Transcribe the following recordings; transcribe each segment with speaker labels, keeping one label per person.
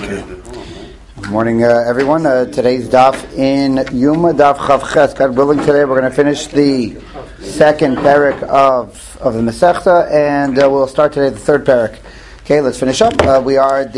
Speaker 1: Good morning, everyone. Today's daf in Yuma, daf Chav Ches. God willing, today we're going to finish the second parak of the Masechta, and we'll start today the third parak. Okay, let's finish up. We are we're on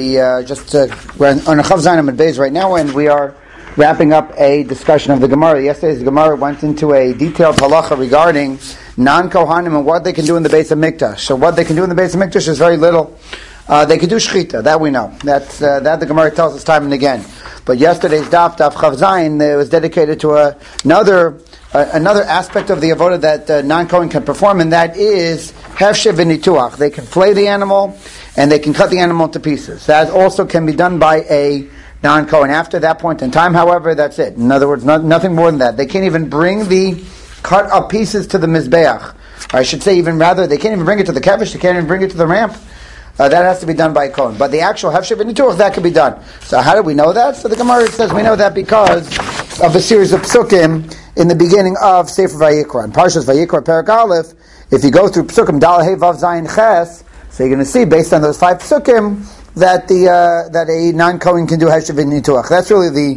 Speaker 1: Chav Zayin Amud Beis right now, and we are wrapping up a discussion of the Gemara. Yesterday's Gemara went into a detailed halacha regarding non-Kohanim and what they can do in the Beis Hamikdash. So what they can do in the Beis Hamikdash is very little. They could do shechita, that we know. That the Gemara tells us time and again. But yesterday's daf Chav Zayin, was dedicated to another aspect of the avodah that non-Kohen can perform, and that is hefshe v'nituach. They can flay the animal, and they can cut the animal into pieces. That also can be done by a non-Kohen. After that point in time, however, that's it. In other words, nothing more than that. They can't even bring the cut up pieces to the mizbeach. Or I should say, even rather, they can't even bring it to the kevish. They can't even bring it to the ramp. That has to be done by a Kohen. But the actual hefshe v'nituach, that can be done. So how do we know that? So the Gemara says we know that because of a series of psukim in the beginning of Sefer Vayikra. In Parshas Vayikra, Perek Aleph, if you go through psukim, Dal Hey Vav Zayin Ches, so you're going to see, based on those 5 psukim, that a non-Kohen can do hefshe v'nituach. That's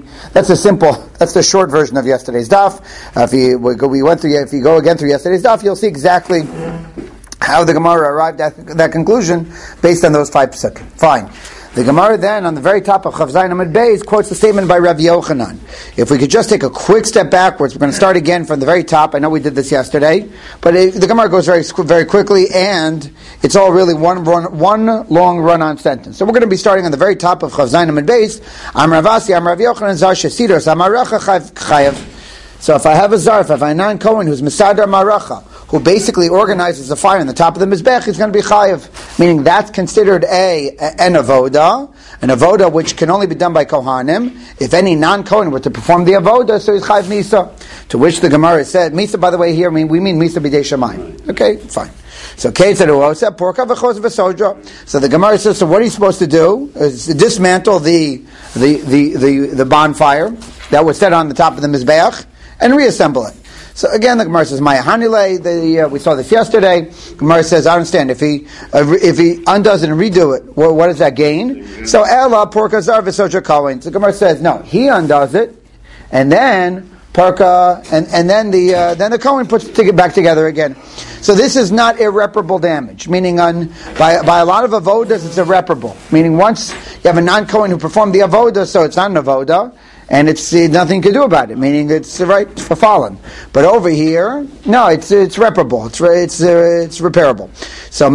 Speaker 1: the short version of yesterday's daf. If you go again through yesterday's daf, you'll see exactly how the Gemara arrived at that conclusion based on those 5 psukim. Fine. The Gemara then, on the very top of Chav Zayin Amud Beis, quotes the statement by Rav Yochanan. If we could just take a quick step backwards, we're going to start again from the very top. I know we did this yesterday, but the Gemara goes very, very quickly, and it's all really one long run-on sentence. So we're going to be starting on the very top of Chav Zayin Amud Beis. Am Rav Asi, Am Rav Yochanan, Zar Shesidos, Am Maracha Chayav. So if I have a zarf, if I have a non-Kohen who's Mesadar Maracha, who basically organizes the fire on the top of the Mizbech, he's going to be chayiv. Meaning that's considered an avoda which can only be done by Kohanim. If any non-Kohen were to perform the avoda, so he's chayiv misa. To which the Gemara said, misa, by the way, here we mean misa b'dei shamayim. Okay, fine. So So the Gemara says, so what are you supposed to do? Is dismantle the bonfire that was set on the top of the Mizbeach and reassemble it. So again, the Gemara says, "Maya Hanile." We saw this yesterday. Gemara says, "I understand. If he undoes it and redo it, well, what does that gain?" So Ella Porka Zar v'Soja Kohen. So the Gemara says, "No, he undoes it, and then Porka, and then the Kohen puts it back together again." So this is not irreparable damage. Meaning, by a lot of avodas, it's irreparable. Meaning, once you have a non-Kohen who performed the avoda, so it's not an avoda. And it's nothing to do about it, meaning it's right for fallen. But over here, no, it's reparable. It's repairable. So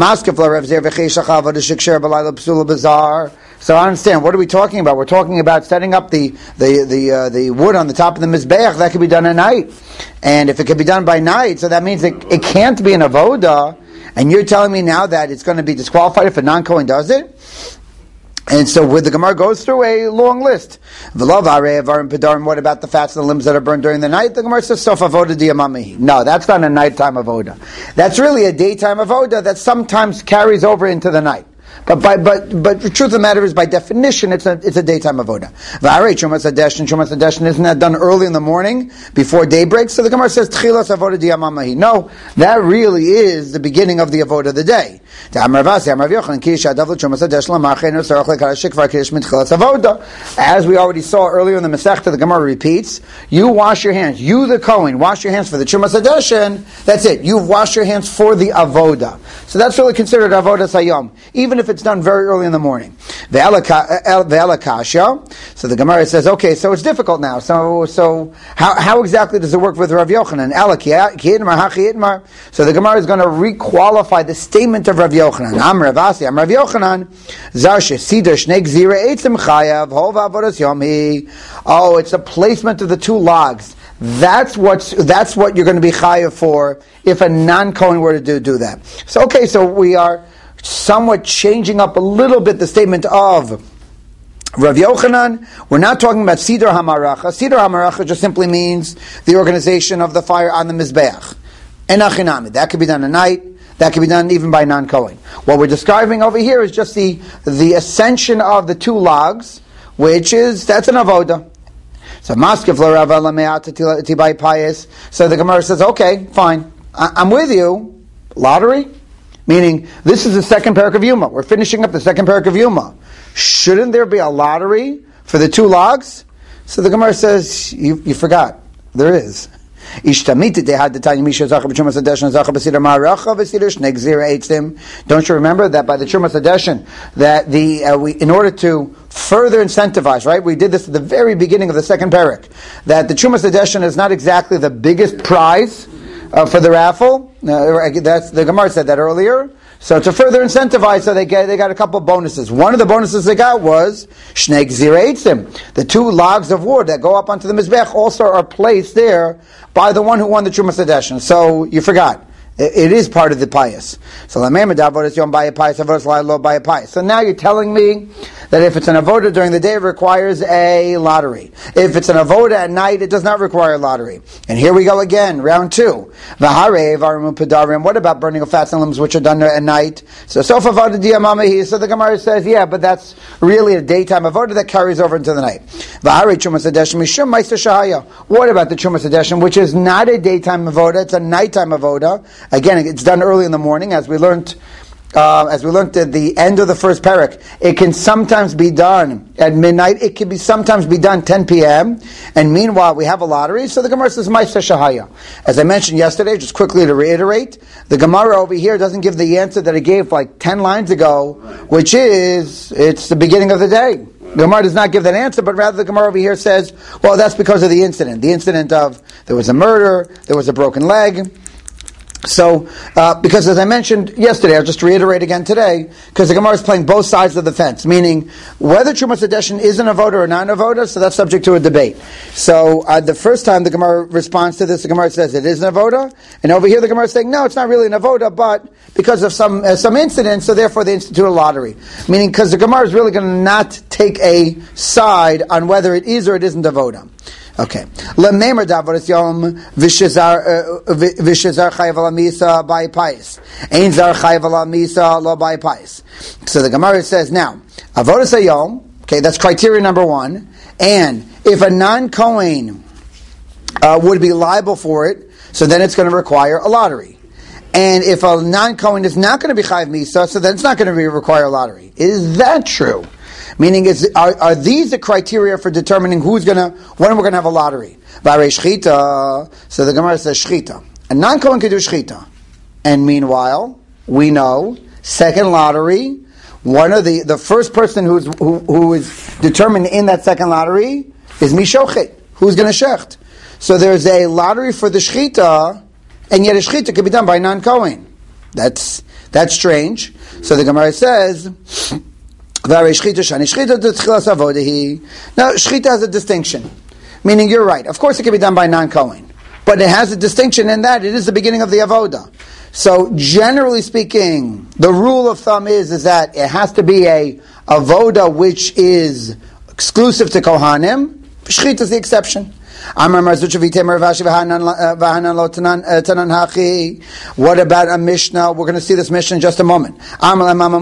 Speaker 1: So I understand. What are we talking about? We're talking about setting up the wood on the top of the mizbeach. That can be done at night, and if it can be done by night, so that means it can't be an avoda. And you're telling me now that it's going to be disqualified if a non-Kohen does it? And so the Gemara goes through a long list. What about the fats and the limbs that are burned during the night? The Gemara says, Sof avoda diyamamihi. No, that's not a nighttime avoda. That's really a daytime avoda that sometimes carries over into the night. But the truth of the matter is, by definition, it's a daytime avoda. Chumas Hadeshin, isn't that done early in the morning before daybreak? So the Gemara says, Tchilas avoda diyamamahi. No, that really is the beginning of the avoda of the day. As we already saw earlier in the Masechta, the Gemara repeats, you wash your hands. You, the Kohen, wash your hands for the Chumas Hadeshin. That's it. You've washed your hands for the avoda. So that's really considered avoda sayom, even if it's done very early in the morning. Ve'elakasha. So the Gemara says, okay, so it's difficult now. So how exactly does it work with Rav Yochanan? So the Gemara is going to requalify the statement of Rav Yochanan. Am Rav Asi, Am Rav Yochanan. Oh, it's a placement of the 2 logs. That's what you're going to be chayav for if a non-Kohen were to do that. So okay, so we are somewhat changing up a little bit the statement of Rav Yochanan. We're not talking about Siddur HaMaracha. Siddur HaMaracha just simply means the organization of the fire on the Mizbeach. Enachinami. That could be done at night. That can be done even by non-Kohen. What we're describing over here is just the ascension of the 2 logs, that's an avoda. So So the Gemara says, okay, fine. I'm with you. Lottery? Meaning, this is the second parak of Yuma. We're finishing up the second parak of Yuma. Shouldn't there be a lottery for the 2 logs? So the Gemara says, you forgot. There is. Don't you remember that by the Trumas Hadeshin, that in order to further incentivize, right? We did this at the very beginning of the second parak, that the Trumas Hadeshin is not exactly the biggest prize for the raffle. That's the Gemara said that earlier. So to further incentivize, so they got a couple of bonuses. One of the bonuses they got was Shnei Gzir Eitzim. The 2 logs of wood that go up onto the Mizbech also are placed there by the one who won the Trumas Hadeshin. So you forgot. It is part of the pious. So now you're telling me that if it's an avoda during the day, it requires a lottery. If it's an avoda at night, it does not require a lottery. And here we go again, round 2. What about burning of fats and limbs which are done at night? So the Gemara says, yeah, but that's really a daytime avoda that carries over into the night. What about the Trumas Hadeshin, which is not a daytime avoda, it's a nighttime avoda? Again, it's done early in the morning, as we learned at the end of the first parak. It can sometimes be done at midnight. It can sometimes be done 10 p.m. And meanwhile, we have a lottery. So the Gemara says, Ma'aseh Shahaya. As I mentioned yesterday, just quickly to reiterate, the Gemara over here doesn't give the answer that it gave like 10 lines ago, which is, it's the beginning of the day. The Gemara does not give that answer, but rather the Gemara over here says, well, that's because of the incident. The incident of, there was a murder, there was a broken leg. So, because as I mentioned yesterday, I'll just reiterate again today, because the Gemara is playing both sides of the fence, meaning whether Trumas Hadeshin is an avoda or not an avoda, so that's subject to a debate. So, the first time the Gemara responds to this, the Gemara says it is an avoda, and over here the Gemara is saying, no, it's not really an avoda, but because of some incident, so therefore they institute a lottery. Meaning, because the Gemara is really going to not take a side on whether it is or it isn't avoda. Okay. Lemeimer davodas yom v'shezar chayav ala misa by pais. Ein zar chayav ala misa lo by pais. So the Gemara says now, avodas hayom. Okay, that's criteria number 1. And if a non-Kohen would be liable for it, so then it's going to require a lottery. And if a non-Kohen is not going to be chayav misa, so then it's not going to require a lottery. Is that true? Meaning, are these the criteria for determining when we're going to have a lottery? So the Gemara says shchita. A non-Kohen can do shchita. And meanwhile, we know, second lottery, one of the first person who is determined in that second lottery is mishochet, who's going to shecht. So there's a lottery for the shchita, and yet a shchita can be done by non-Kohen. That's strange. So the Gemara says, now, shchita has a distinction. Meaning, you're right. Of course, it can be done by non-Kohen. But it has a distinction in that it is the beginning of the avoda. So, generally speaking, the rule of thumb is that it has to be a avoda which is exclusive to Kohanim. Shchita is the exception. What about a Mishnah? We're going to see this Mishnah in just a moment. So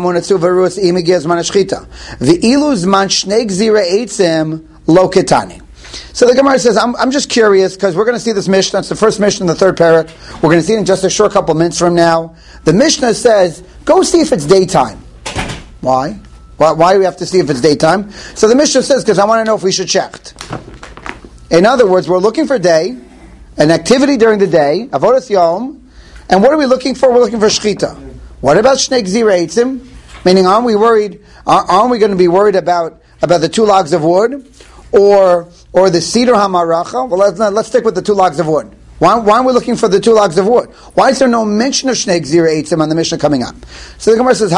Speaker 1: the Gemara says, I'm just curious, because we're going to see this Mishnah. It's the first Mishnah in the third parak. We're going to see it in just a short couple of minutes from now. The Mishnah says, go see if it's daytime. Why? Why do we have to see if it's daytime? So the Mishnah says, because I want to know if we should shecht. In other words, we're looking for day, an activity during the day, avodas yom, and what are we looking for? We're looking for shchita. What about shnei gzir eitzim? Meaning, aren't we going to be worried about the 2 logs of wood, or the cedar hamaracha? Well, let's stick with the 2 logs of wood. Why are we looking for the 2 logs of wood? Why is there no mention of shnei gzir eitzim on the Mishnah coming up? So the Gemara says,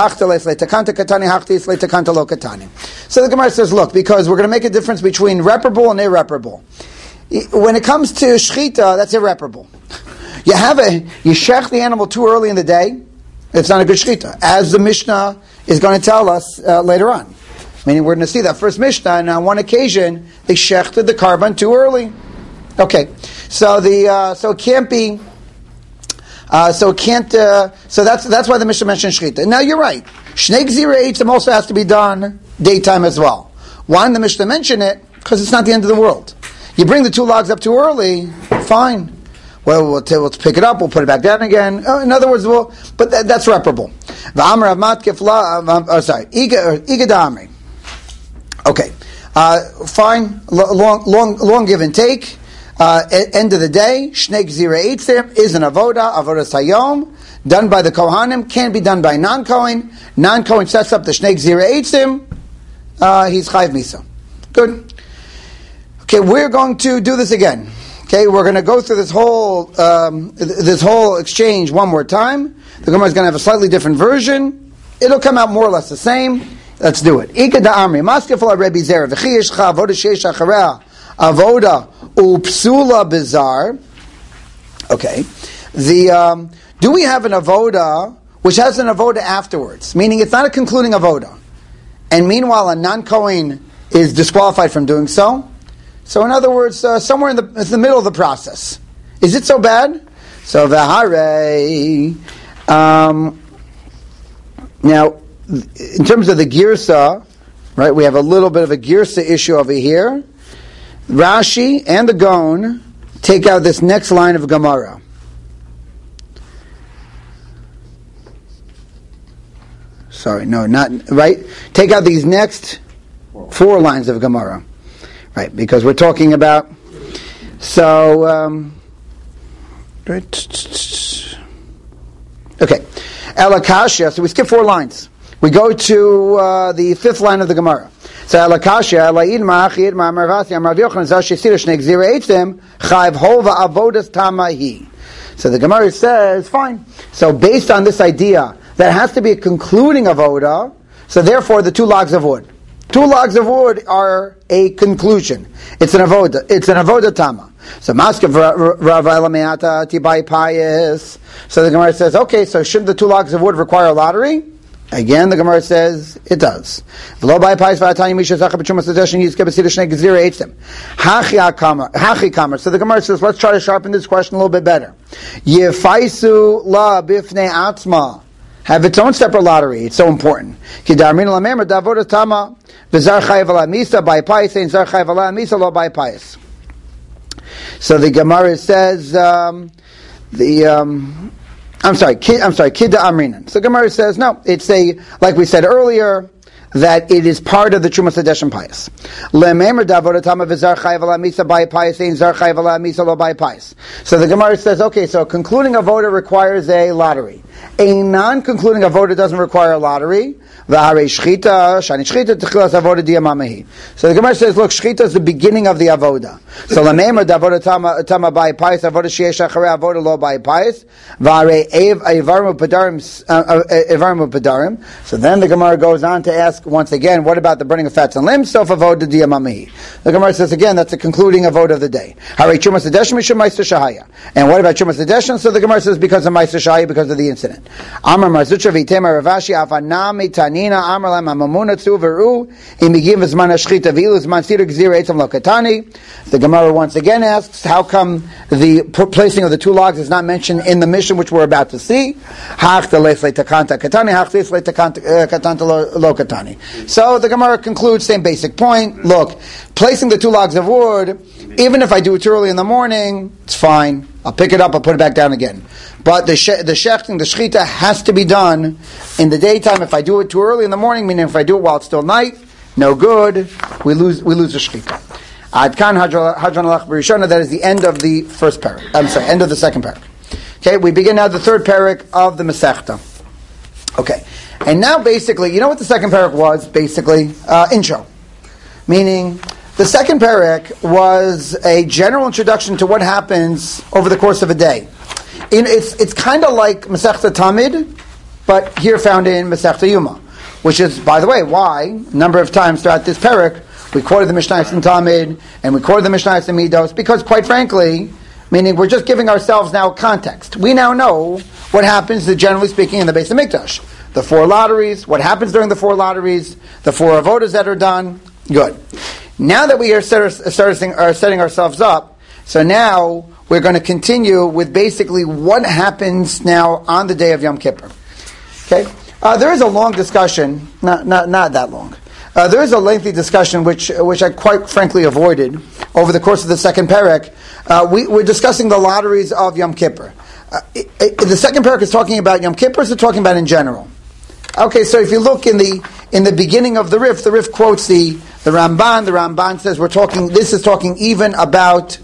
Speaker 1: So the Gemara says, look, because we're going to make a difference between reparable and irreparable. When it comes to shchita, that's irreparable. You shech the animal too early in the day, it's not a good shchita, as the Mishnah is going to tell us later on. Meaning, we're going to see that first Mishnah, and on one occasion they shechted the carbon too early. Okay, so it can't be. So that's why the Mishnah mentioned shchita. Now you're right. Shnei gzir eitzim also has to be done daytime as well. Why didn't the Mishnah mention it? Because it's not the end of the world. You bring the 2 logs up too early, fine. Well, we'll pick it up. We'll put it back down again. In other words, that's reparable. Iga damri. Okay, fine. Long give and take. End of the day, Shnei Gzira Eitzim is an avoda sayom, done by the Kohanim, can't be done by non-Kohen. Non-Kohen sets up the Shnei Gzira Eitzim, he's Chayv Misa. Good. Okay, we're going to do this again. Okay, we're going to go through this whole exchange one more time. The Gemara is going to have a slightly different version. It'll come out more or less the same. Let's do it. Ika da'amri, maskefala Rebbe Zera, v'chi yeshcha avoda sheish achareh, avoda upsula bizar. Okay. Do we have an avoda which has an avoda afterwards? Meaning it's not a concluding avoda. And meanwhile a non-Kohen is disqualified from doing so. So in other words, somewhere in the middle of the process. Is it so bad? So v'harei. Now, in terms of the girsa, right, we have a little bit of a girsa issue over here. Rashi and the Gaon take out this next line of Gemara. Sorry, no, not right. Take out these next 4 lines of Gemara, right? Because we're talking about. So, right. Okay, Elakashia. So we skip 4 lines. We go to the 5th line of the Gemara. So Elakashia, Ela'id Ma'achid Ma'amarvasi Amar Yochanan Zashesira Shnei Gzira Eitzim Chayv Hova Avodas Tamahi. So the Gemara says, fine. So based on this idea that it has to be a concluding avoda, so therefore the 2 logs of wood. 2 logs of wood are a conclusion. It's an avoda. It's an avoda tama. So Maskav Rav Elameata Tibai Payis. So the Gemara says, okay, so shouldn't the 2 logs of wood require a lottery? Again, the Gemara says it does. Hachi kamar. So the Gemara says, let's try to sharpen this question a little bit better. Yefaisu la bifnei atzma. Have its own separate lottery. It's so important. So the Gemara says Kidda Amrinan. So Gemara says, no, it's like we said earlier, that it is part of the Trumas Hadeshen Payis. So the Gemara says, okay, so concluding avoda requires a lottery. A non-concluding avoda doesn't require a lottery. So the Gemara says, look, shchita is the beginning of the avoda. So lemeimer d'avoda tama by pais avoda sheyesh acharei avoda lo by pais v'arei evarmu pedarim. So then the Gemara goes on to ask once again, what about the burning of fats and limbs? Sof avoda d'yamamahi. The Gemara says again, that's the concluding avoda of the day. Harei chumas hadeshen mishum ma'aser shahaya. And what about chumas hadeshen? So the Gemara says because of ma'aser shahaya, because of the incident. Amar marzucha v'itema ravashi afanami tanina amar lam amamuna tzu v'ru imigim v'zman hashchita v'ilu zman sidur gzira etzam lokatani. The Gemara once again asks, how come the placing of the 2 logs is not mentioned in the mission which we're about to see? So the Gemara concludes, same basic point. Look, placing the 2 logs of wood, even if I do it too early in the morning, it's fine. I'll pick it up, I'll put it back down again. But the shechting, the shechita, has to be done in the daytime. If I do it too early in the morning, meaning if I do it while it's still night, no good. We lose the shechita. Ad kan hadron alach b'rishona. That is the end of the first parak. End of the second parak. Okay, we begin now the third parak of the Masechta. Okay, and now basically, you know what the second parak was? Basically, intro, meaning the second parak was a general introduction to what happens over the course of a day. It's kind of like Masechta Tamid, but here found in Masechta Yuma, which is, by the way, why a number of times throughout this parak we quoted the Mishnayos in Tamid and we quoted the Mishnayos in Midos, because quite frankly, meaning we're just giving ourselves now context. We now know what happens, generally speaking, in the Beis HaMikdash. The 4 lotteries, what happens during the 4 lotteries, the 4 avodas that are done. Good. Now that we are setting ourselves up, so now we're going to continue with basically what happens now on the day of Yom Kippur. Okay, there is a long discussion, not that long. There is a lengthy discussion which I quite frankly avoided over the course of the second parak. We're discussing the lotteries of Yom Kippur. The second parak is talking about Yom Kippur, or is it talking about in general? Okay, so if you look in the beginning of the Rif quotes the The Ramban says this is talking even talking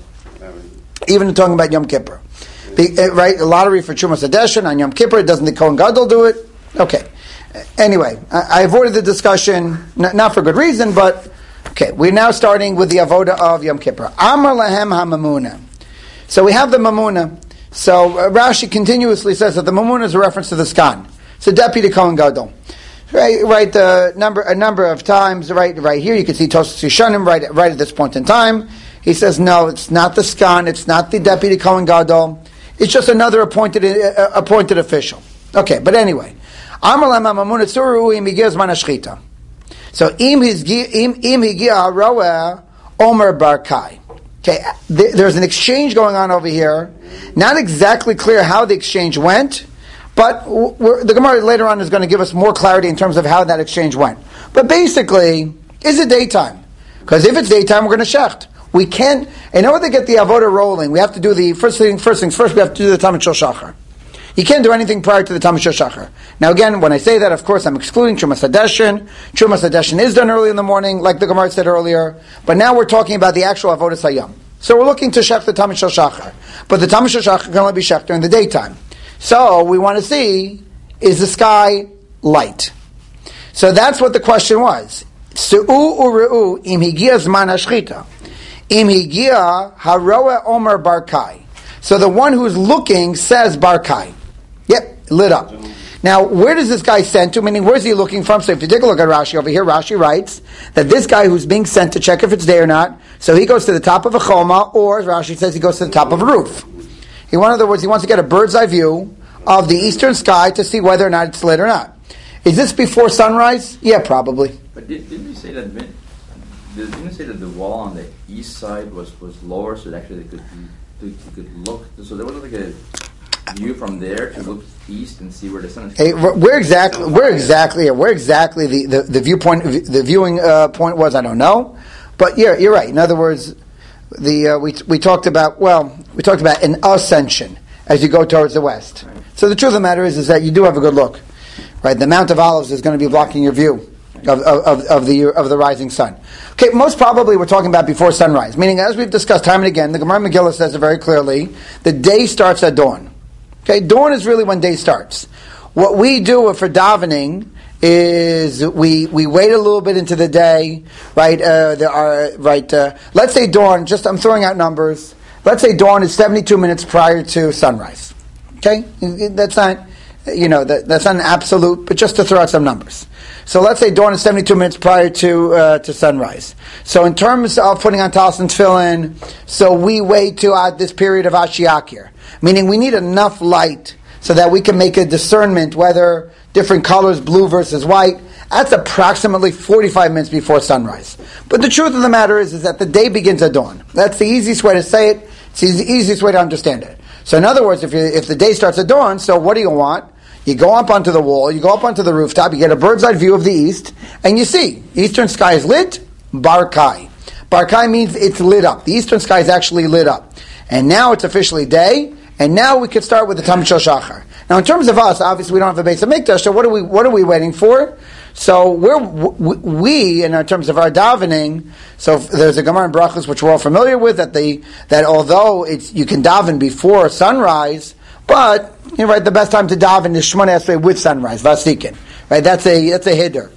Speaker 1: about Yom Kippur. Right? A lottery for Trumas Hadeshin on Yom Kippur. Doesn't the Kohen Gadol do it? Okay. Anyway, I avoided the discussion, not for good reason, but okay. We're now starting with the avoda of Yom Kippur. Amar lahem ha-mamuna. So we have the mamuna. So Rashi continuously says that the mamuna is a reference to the skan. It's a deputy Kohen Gadol. Right, a number of times. Right here, you can see Tosfos Yeshanim. Right at this point in time, he says, no, it's not the skan. It's not the deputy Kohen Gadol. It's just another appointed official. Okay, but anyway, Amar lam mamuna tzuru im higia zman hashchita. So im higia roeh omer barkai. Okay, there's an exchange going on over here. Not exactly clear how the exchange went, but the Gemara later on is going to give us more clarity in terms of how that exchange went. But basically, is it daytime? Because if it's daytime, we're going to shecht. We can't, in order to get the avoda rolling, we have to do the first things first, we have to do the Tamid Shel Shachar. You can't do anything prior to the Tamid Shel Shachar. Now again, when I say that, of course, I'm excluding Trumas Hadeshin. Trumas Hadeshin is done early in the morning, like the Gemara said earlier, but now we're talking about the actual avodas hayom. So we're looking to shech the Tamid Shel Shachar. But the Tamid Shel Shachar can only be shech during the daytime. So we want to see, is the sky light? So that's what the question was. Su'u u're'u im higia zman hashchita. Im higia haroeh omer barkai. So the one who's looking says barkai. Yep, lit up. Now, where does this guy send to? Meaning, where's he looking from? So if you take a look at Rashi over here, Rashi writes that this guy who's being sent to check if it's day or not, so he goes to the top of a choma, or as Rashi says, he goes to the top of a roof. In other words, he wants to get a bird's eye view of the eastern sky to see whether or not it's lit or not. Is this before sunrise? Yeah, probably.
Speaker 2: But didn't you say that the wall on the east side was lower, so that actually they could look, so there wasn't like a view from there to look east and see where the sun is.
Speaker 1: Hey, where exactly the viewpoint, the viewing point was, I don't know, but you're right. In other words, we talked about an ascension as you go towards the west. Right. So the truth of the matter is that you do have a good look, right? The Mount of Olives is going to be blocking your view of the rising sun. Okay, most probably we're talking about before sunrise, meaning as we've discussed time and again, the Gemara Megillah says it very clearly, the day starts at dawn. Okay, dawn is really when day starts. What we do for davening is we wait a little bit into the day, right? Let's say dawn. I'm throwing out numbers. Let's say dawn is 72 minutes prior to sunrise. Okay, that's not that's not an absolute, but just to throw out some numbers. So let's say dawn is 72 minutes prior to sunrise. So in terms of putting on talis and tefillin, so we wait to this period of Ashiakir, meaning we need enough light so that we can make a discernment whether different colors, blue versus white. That's approximately 45 minutes before sunrise. But the truth of the matter is that the day begins at dawn. That's the easiest way to say it. It's the easiest way to understand it. So in other words, if the day starts at dawn, so what do you want? You go up onto the wall, you go up onto the rooftop, you get a bird's eye view of the east, and you see, eastern sky is lit, Barkai. Barkai means it's lit up. The eastern sky is actually lit up. And now it's officially day, and now we can start with the Tamid Shel Shachar. Now in terms of us, obviously we don't have a base of Mikdash, so what are we waiting for? So we in terms of our davening, so there's a Gemara in Brachos which we're all familiar with, that although you can daven before sunrise, but the best time to daven is Shemona Esrei with sunrise, Vasikin. Right, that's a hiddur.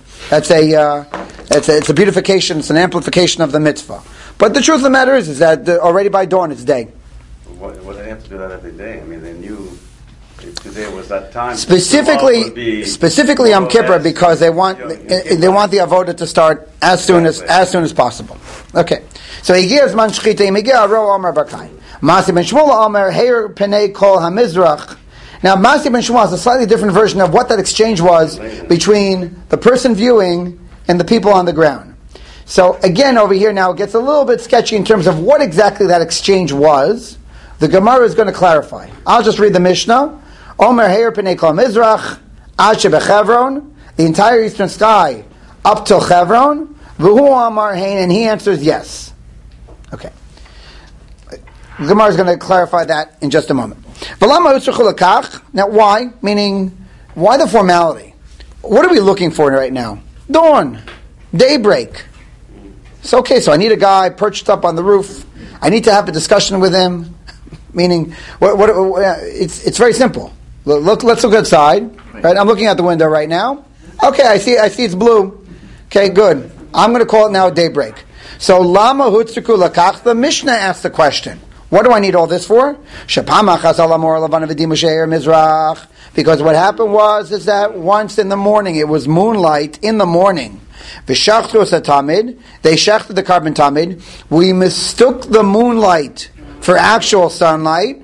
Speaker 1: It's a beautification. It's an amplification of the mitzvah. But the truth of the matter is that already by dawn it's day.
Speaker 3: What do they have to do that every day? I mean, they knew today was that time.
Speaker 1: Specifically Yom Kippur, because they want the avoda to start as soon as possible. Okay, so he gives man shchita imigah ro Omer Barkai. Masi ben Shmuel Omer Heir Penei Kol Hamizrach. Now, Masi ben Shmuel has a slightly different version of what that exchange was between the person viewing and the people on the ground. So again, over here now it gets a little bit sketchy in terms of what exactly that exchange was. The Gemara is going to clarify. I'll just read the Mishnah. Omer Heir Penei Kol Hamizrach Ad Shebechevron, the entire eastern sky up till Chevron. V'hu Amar Hein, and he answers yes. Okay. The Gemara is going to clarify that in just a moment. Now, why? Meaning, why the formality? What are we looking for right now? Dawn, daybreak. So okay, so I need a guy perched up on the roof. I need to have a discussion with him. Meaning, it's very simple. Let's look outside. Right, I'm looking out the window right now. Okay, I see it's blue. Okay, good. I'm going to call it now daybreak. So Lama Hutzriku Lakach, the Mishnah asked the question. What do I need all this for? Because what happened is that once in the morning, it was moonlight in the morning. They shechted the carbon tamid. We mistook the moonlight for actual sunlight.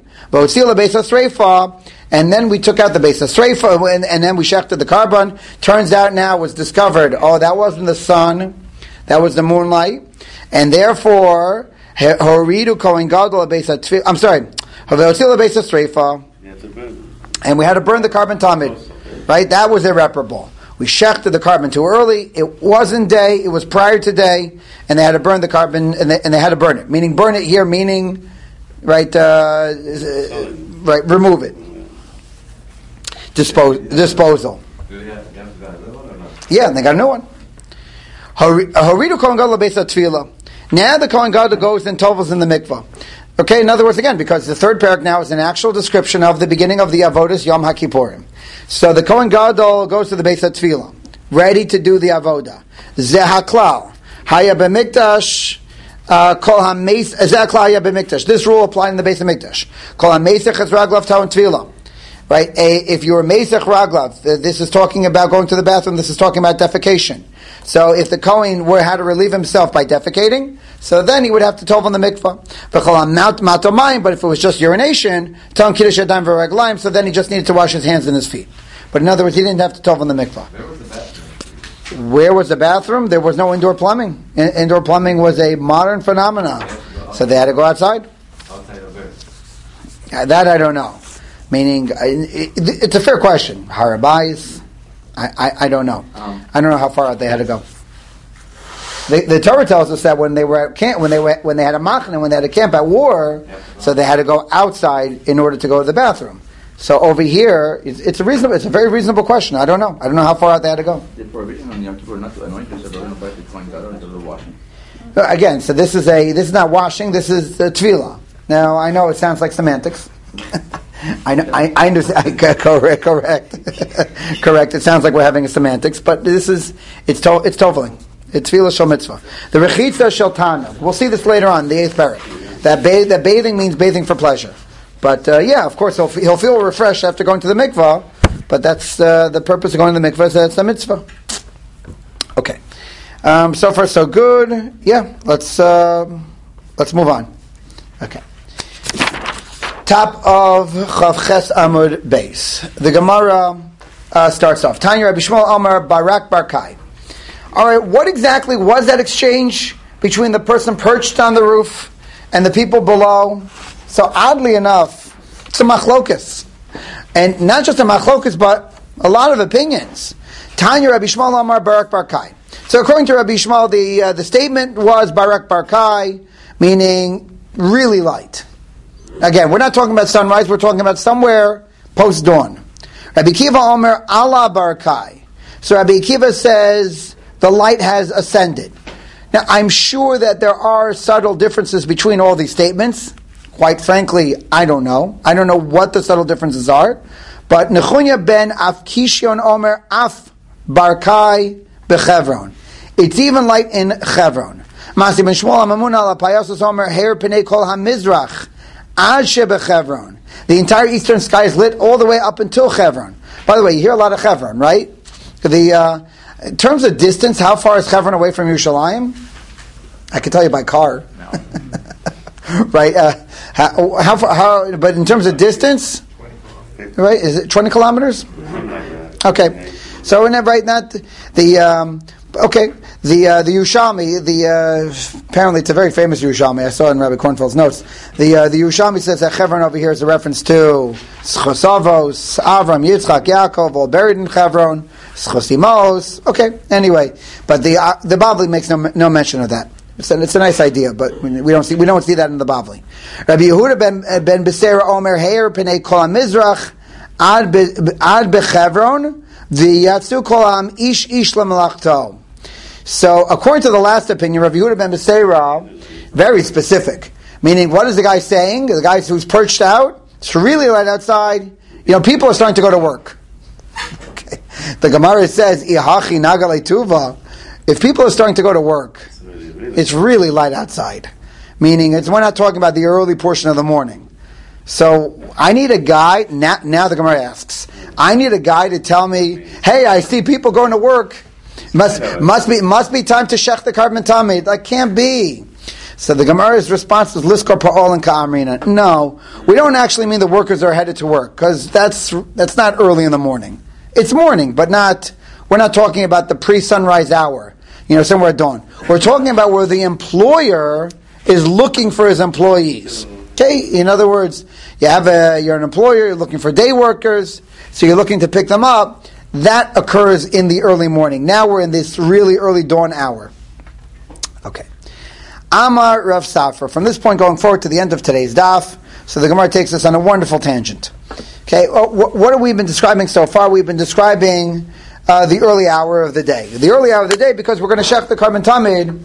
Speaker 1: And then we took out the base of sreifa, and then we shechted the carbon. Turns out now it was discovered, that wasn't the sun, that was the moonlight. And therefore, horidu kohen gadol base of tefillah. I'm sorry, haveotzil base of sreifa, and we had to burn the carbon tamid. Right, that was irreparable. We shechted the carbon too early. It wasn't day; it was prior to day, and they had to burn the carbon, and they had to burn it. Meaning, burn it here, meaning, right, remove it. Disposal. Yeah, and they got a new one. Horidu kohen gadol base of tefillah. Now the kohen gadol goes and tovels in the mikvah. Okay, in other words, again, because the third parak now is an actual description of the beginning of the avodas Yom HaKippurim. So the kohen gadol goes to the base of tefillah, ready to do the avodah. Zeh haklal haya b'mikdash. Kol hameis zeh haklal haya b'mikdash. This rule applied in the base of mikdash. Kol hameisech es raglav ta'on tefillah. Right? If you're meisech raglav, this is talking about going to the bathroom. This is talking about defecation. So if the Kohen had to relieve himself by defecating, so then he would have to tov on the mikvah. But if it was just urination, so then he just needed to wash his hands and his feet. But in other words, he didn't have to tov on the mikvah. Where was the bathroom? There was no indoor plumbing. Indoor plumbing was a modern phenomenon. So they had to go outside. That I don't know. Meaning, it's a fair question. Harabais, I don't know. I don't know how far out they had to go. The Torah tells us that when they were at camp, when they had a machne, when they had a camp at war, so they had to go outside in order to go to the bathroom. So over here, it's a very reasonable question. I don't know how far out they had to go.
Speaker 2: The prohibition on Yom Kippur not to anoint yourself doesn't apply to kohen gadol in terms of washing.
Speaker 1: Again, so this is not washing. This is tefillah. Now I know it sounds like semantics. I understand. Correct. It sounds like we're having a semantics, but it's toveling. It's tefillah shel mitzvah. The rechitza shel tana. We'll see this later on, the 8th parak. That bathing means bathing for pleasure. But of course, he'll feel refreshed after going to the mikvah. But that's the purpose of going to the mikvah. So that's the mitzvah. Okay. So far, so good. Yeah. Let's move on. Okay. Top of Chav Ches Amud Beis. The Gemara starts off. Tanya Rabbi Shmuel Amar Barak Barkai. All right, what exactly was that exchange between the person perched on the roof and the people below? So oddly enough, it's a machlokas. And not just a machlokas, but a lot of opinions. Tanya Rabbi Shmuel Amar Barak Barkai. So according to Rabbi Shmuel, the statement was Barak Barkai, meaning really light. Again, we're not talking about sunrise, we're talking about somewhere post-dawn. Rabbi Kiva Omer Allah Barkai. So Rabbi Kiva says the light has ascended. Now, I'm sure that there are subtle differences between all these statements. Quite frankly, I don't know. I don't know what the subtle differences are. But Nechunya ben Afkishon Omer Af Barkai Bechevron. It's even light in Chevron. Masi ben Shmuel Amamun ala Payasos Omer Her Penei Kol HaMizrach. Ad Sheba Chevron. The entire eastern sky is lit all the way up until Chevron. By the way, you hear a lot of Chevron, right? In terms of distance, how far is Chevron away from Yerushalayim? I can tell you by car. No. Right? How far? But in terms of distance, right? Is it 20 kilometers? Okay. So in that, right? Not the. Okay, the Yerushalmi, apparently it's a very famous Yerushalmi. I saw it in Rabbi Kornfeld's notes. The Yerushalmi says that Chevron over here is a reference to Schosavos, Avram, Yitzchak, Yaakov, all buried in Chevron, Schosimos. Okay, anyway, but the Bavli makes no mention of that. It's a nice idea, but we don't see that in the Bavli. Rabbi Yehuda ben Beseira Omer Heir Penei Kol HaMizrach Ad Bechevron. The Yatsu Kolam Ish Lamalachto. So, according to the last opinion, Rav Yehuda ben Beseira, very specific. Meaning, what is the guy saying? The guy who's perched out, it's really light outside. People are starting to go to work. Okay. The Gemara says, "Ihachi nagale tuva." If people are starting to go to work, it's really light outside. Meaning, we're not talking about the early portion of the morning. So, I need a guy, now the Gemara asks, I need a guy to tell me, hey, I see people going to work. Must be time to shech the carbon tamid. That can't be. So the Gemara's response was liskor pa'ol and ka'amrina. No, we don't actually mean the workers are headed to work, because that's not early in the morning. It's morning, but we're not talking about the pre-sunrise hour, somewhere at dawn. We're talking about where the employer is looking for his employees. Okay, in other words, you're an employer, you're looking for day workers, so you're looking to pick them up. That occurs in the early morning. Now we're in this really early dawn hour. Okay. Amar Rav Safra. From this point going forward to the end of today's daf, so the Gemara takes us on a wonderful tangent. Okay, what have we been describing so far? We've been describing the early hour of the day. The early hour of the day because we're going to shech the carbon tamid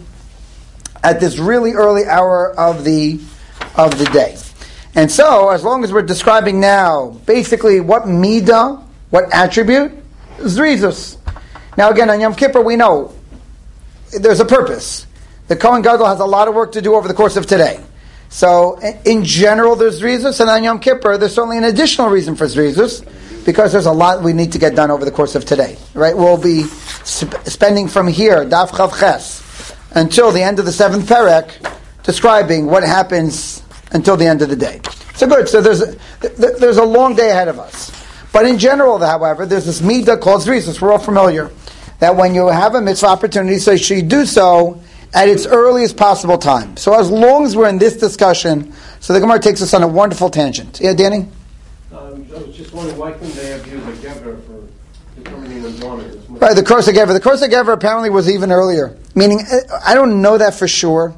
Speaker 1: at this really early hour of the day. And so, as long as we're describing now, basically what midah, what attribute? Zrizus. Now again, on Yom Kippur we know there's a purpose. The Kohen Gadol has a lot of work to do over the course of today. So, in general, there's Zrizus, and on Yom Kippur, there's certainly an additional reason for Zrizus, because there's a lot we need to get done over the course of today. Right? We'll be spending from here, Daf Chav Ches, until the end of the 7th Perek, describing what happens until the end of the day. So good. So there's a long day ahead of us. But in general, however, there's this midah called Zrizus. We're all familiar that when you have a mitzvah opportunity, so you should do so at its earliest possible time. So as long as we're in this discussion, so the Gemara takes us on a wonderful tangent. Yeah, Danny?
Speaker 4: I was just wondering, why couldn't they have used a gever for determining the dawn?
Speaker 1: Right, the Krosa Gever. The Krosa Gever apparently was even earlier. Meaning, I don't know that for sure.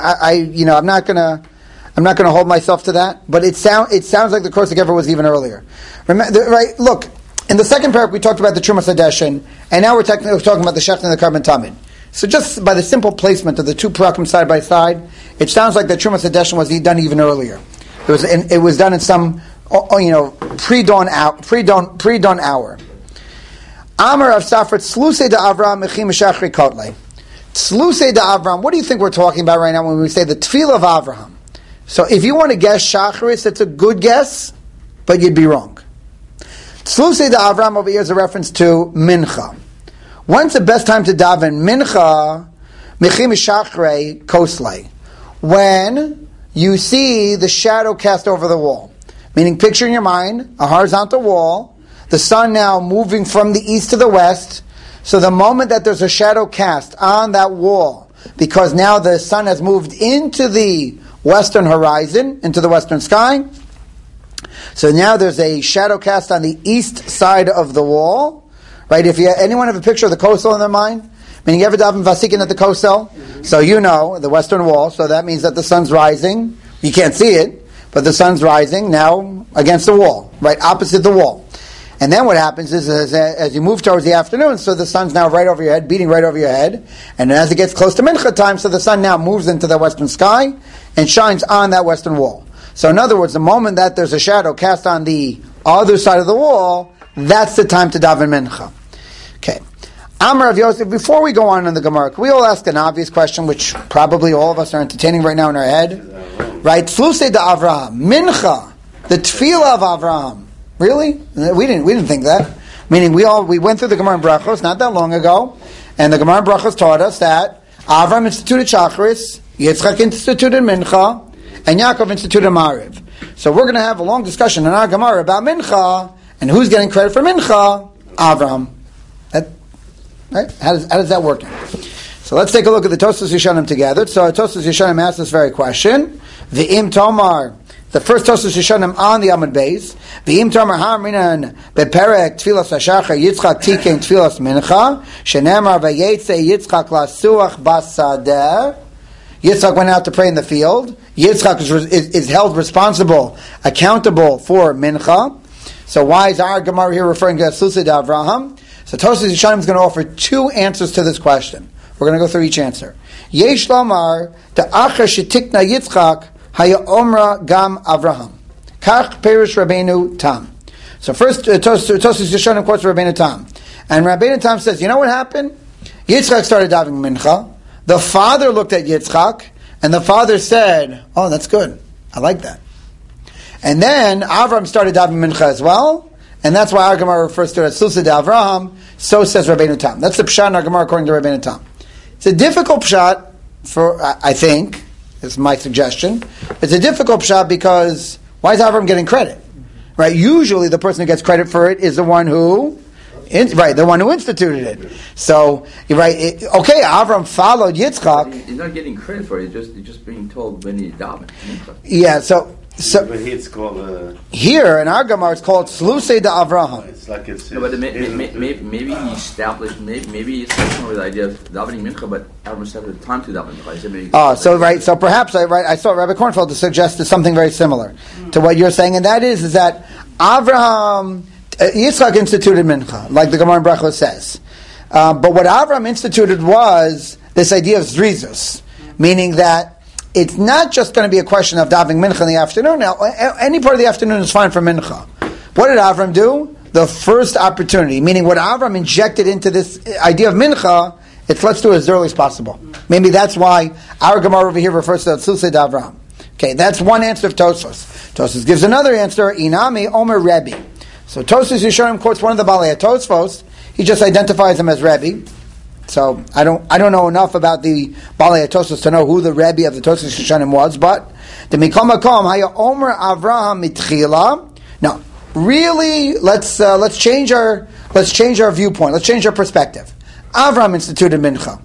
Speaker 1: I'm not gonna hold myself to that. But it sounds like the Krosa Gever was even earlier. Remember, right? Look, in the second paragraph we talked about the Trumas Hadeshin, and now we're talking about the Shech and the Carbon Tamid. So just by the simple placement of the two parakim side by side, it sounds like the Trumas Hadeshin was done even earlier. It was done in some pre-dawn hour. Amar of Safra Tzlusei da Avram Mechim Shachri Kotlei. Tzlusei da Avram. What do you think we're talking about right now when we say the Tefillah of Avraham? So if you want to guess Shacharis, it's a good guess, but you'd be wrong. Tzlusei da Avram over here is a reference to Mincha. When's the best time to daven Mincha? Mechim Shachrei Koslei. When you see the shadow cast over the wall. Meaning, picture in your mind a horizontal wall, the sun now moving from the east to the west. So the moment that there's a shadow cast on that wall, because now the sun has moved into the western horizon, into the western sky, so now there's a shadow cast on the east side of the wall. Right? If anyone have a picture of the kosel in their mind, meaning you ever daven vasikin at the kosel, so the western wall. So that means that the sun's rising. You can't see it, but the sun's rising now against the wall, right opposite the wall. And then what happens is, as you move towards the afternoon, so the sun's now right over your head, beating right over your head, and as it gets close to mincha time, so the sun now moves into the western sky and shines on that western wall. So in other words, the moment that there's a shadow cast on the other side of the wall, that's the time to daven mincha. Okay. Amar Rav Yosef, before we go on in the Gemara, can we all ask an obvious question, which probably all of us are entertaining right now in our head? Right? Tzlusei da Avraham, mincha, the tefillah of Avraham. Really? We didn't think that. Meaning we went through the Gemara in Brachos not that long ago, and the Gemara in Brachos taught us that Avraham instituted Shacharis, Yitzchak instituted Mincha, and Yaakov instituted Mariv. So we're going to have a long discussion in our Gemara about Mincha, and who's getting credit for Mincha? Avraham. Right? How does that work? So let's take a look at the Tosfos Yeshanim together. So Tosfos Yeshanim asks this very question. V'im Tomar, the first Tosfos Yeshanim on the Amud Beis. V'im Tomar ha'aminan beperek tfilas hashachar Yitzchak tikein tfilas mincha shenemar v'yetze Yitzchak lasuach basadeh. Yitzchak went out to pray in the field. Yitzchak is held responsible, accountable for mincha. So why is our Gemara here referring to Tzlusei da Avraham? So Tosfos Yeshanim is going to offer two answers to this question. We're going to go through each answer. Yesh Lomar, the Acher Shetikna Yitzchak, Haya Omra Gam Avraham. Kach Perish Rabbeinu Tam. So first, Tosfos Yeshanim quotes Rabbeinu Tam. And Rabbeinu Tam says, you know what happened? Yitzchak started davening mincha. The father looked at Yitzchak, and the father said, oh, that's good. I like that. And then Avram started davening mincha as well, and that's why our Gemara refers to it as Susa de Avraham. So says Rabbeinu Tam. That's the pshat in our Gemara according to Rabbeinu Tam. It's a difficult pshat for, I think, is my suggestion. It's a difficult pshat because why is Avram getting credit? Right? Usually the person who gets credit for it is the one who instituted it. So, okay, Avram followed Yitzchak.
Speaker 2: He's not getting credit for it. He's just being told when he's davening.
Speaker 1: Yeah. So
Speaker 3: but here it's called.
Speaker 1: Here in our Gemara, it's called Slusei de Avraham.
Speaker 3: It's like it's.
Speaker 2: No, but maybe he established. Maybe it's with the idea of davening mincha, but Avram established the time to daven mincha.
Speaker 1: So perhaps I saw Rabbi Kornfeld suggested something very similar to what you're saying, and that is that Avraham. Yitzchak instituted mincha, like the Gemara in Brachos says. But what Avram instituted was this idea of zrizus, meaning that it's not just going to be a question of davening mincha in the afternoon. Now, any part of the afternoon is fine for mincha. What did Avram do? The first opportunity, meaning what Avram injected into this idea of mincha, it's let's do it as early as possible. Maybe that's why our Gemara over here refers to Tzusei de Avram. Okay, that's one answer of Tosfos. Tosfos gives another answer, Inami Omer Rebbe. So Tosfos Yeshanim quotes one of the Balei Tosfos. He just identifies him as Rebbe. So I don't know enough about the Balei Tosfos to know who the Rebbe of the Tosfos Yeshanim was. But the Mikol Makom Haya Omer Avraham Mitchila. Now, really, let's change our viewpoint. Let's change our perspective. Avram instituted mincha,